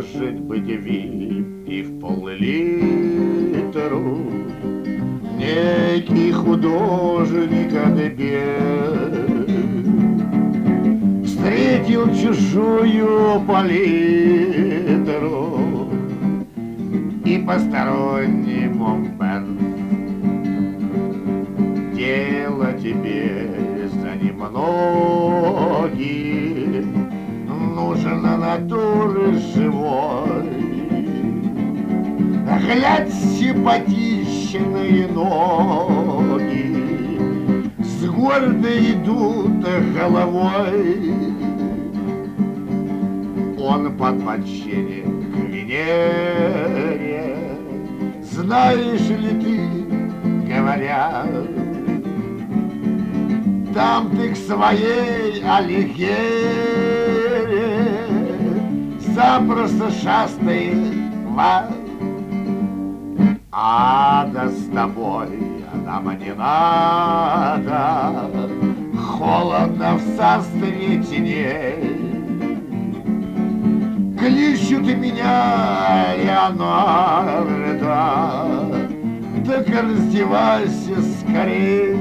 может быть выпив пол-литру. Некий художник отбил, встретил чужую палитру и посторонний момент. Дело тебе за немногие, нужна натуры живой. Глядь, симпатичные ноги с гордо идут головой. Он подпочтение к Венере, знаешь ли ты, говорят, там ты к своей Алигере запросто шастает вас. Ада с тобой, нам не надо, холодно в состретении. Кличут меня, Леонардо, так раздевайся скорей.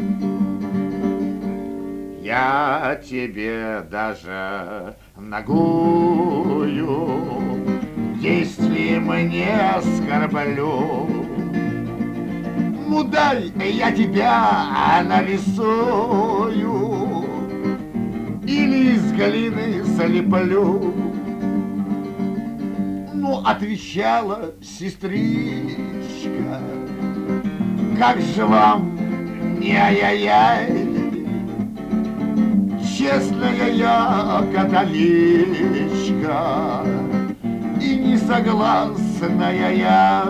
Я тебе даже нагую действием не оскорблю. Ну дай я тебя нарисую или из глины залеплю. Ну, отвечала сестричка, как же вам не ай-яй-яй, честная я католичка и не согласная я.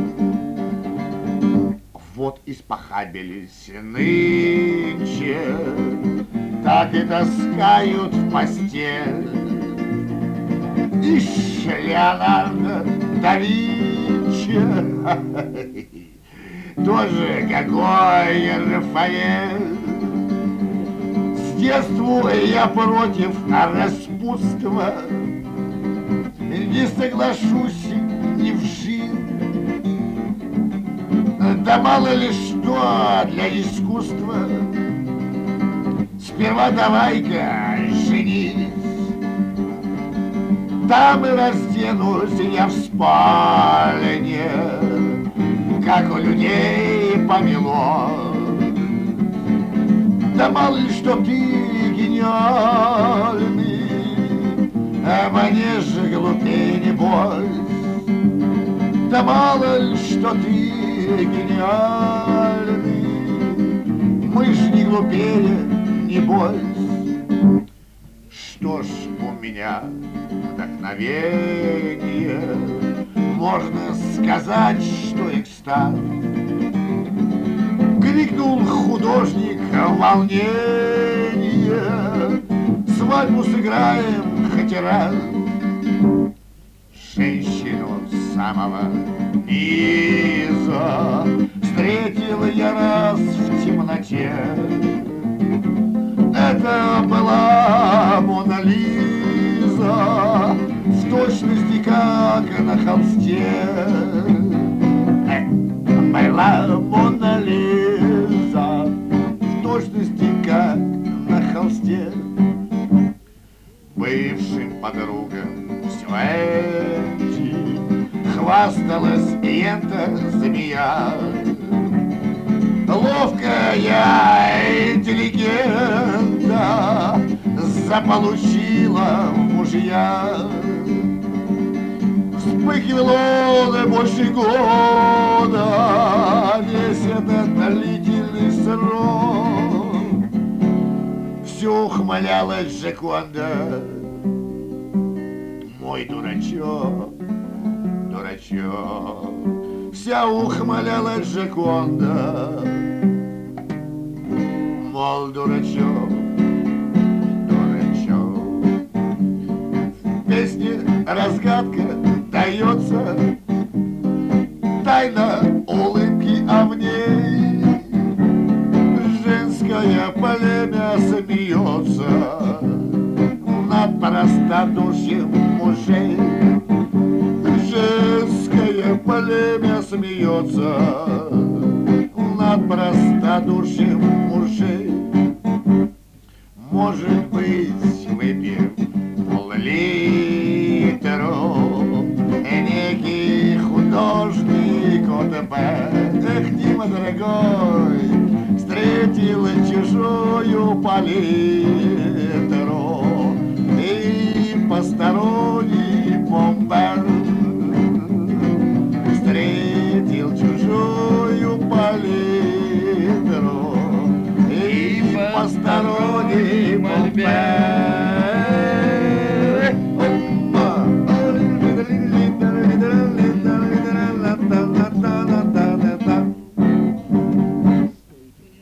Вот испохабились нынче, так и таскают в постель. Ишь, Леонардо да Винчи, тоже какой Рафаэль. С детства я против распутства, не соглашусь ни в жизнь. Да мало ли что для искусства, сперва давай-ка женись. Там и разденусь я в спальне, как у людей помело. Да мало ли что ты гениальный, а мне же глупей не бойся. Да мало ли что ты гениальный, мы ж не глупее, не бойся. Что ж у меня вдохновение, можно сказать, что экстаз. Крикнул художник в волнении, свадьбу сыграем хоть раз. Женщину самого низа встретил я раз в темноте. Это была Мона Лиза, в точности как на холсте. Была Мона Лиза, в точности как на холсте. Бывшим подругам все эти хвасталась и эта змея. Ловкая интеллигента заполучила мужья. Вспыхивал он больше года, весь этот длительный срок. Все ухмылялась Джоконда, мой дурачок, дурачок. Вся ухмылялась Джоконда, мол, дурачок, дурачок. В песне разгадка дается, тайна улыбки, а в ней женское племя смеется над простодушием мужей. смеется над простодушием мужей. Может быть, выпьем пол-литру, некий художник ОТП. Эх, Дима, дорогой, встретил чужую палитру и посторонний бомбер. Встретил чужую палитру и посторонний бомбер.